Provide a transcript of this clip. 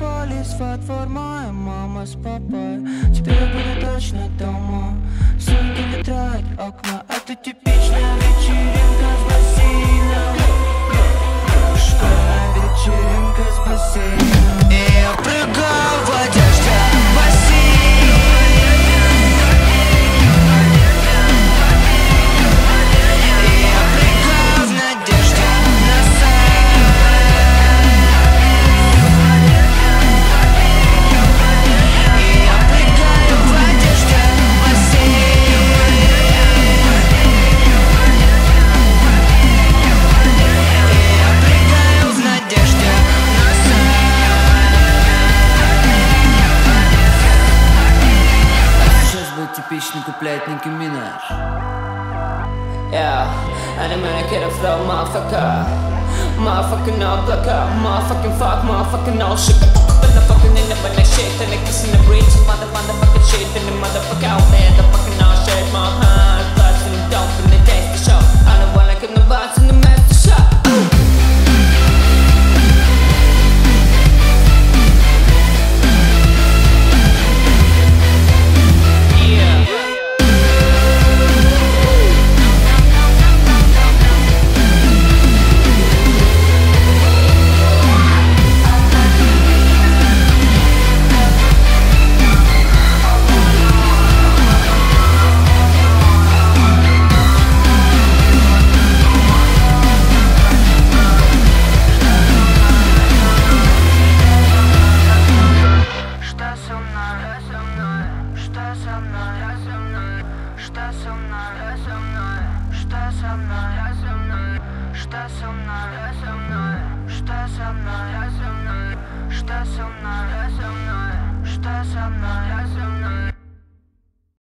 собрались во двор, моя мама с папой. Теперь я буду точно дома. Сумки не трать окна. Это типичная вечеринка с бассейном. Школьная вечеринка с бассейном. И я прыгаю в одежде в бассейн. И я прыгаю в надежде на секс. И я прыгаю в одежде в бассейн. И я прыгаю в надежде на секс. А сейчас будет типичный куплет Ники Минаж. Yeah, and I'm gonna get a flow, motherfucker. Motherfucking no blocker, motherfucking fuck, motherfucking no shit. But the fucking in the bunny shit, and the kiss in the breach, motherfucking shit, and the motherfucker out there, the fucking no shit, my hand, blood and the dope and the taste the show. I don't wanna get no butts in the master shop. Что со мной?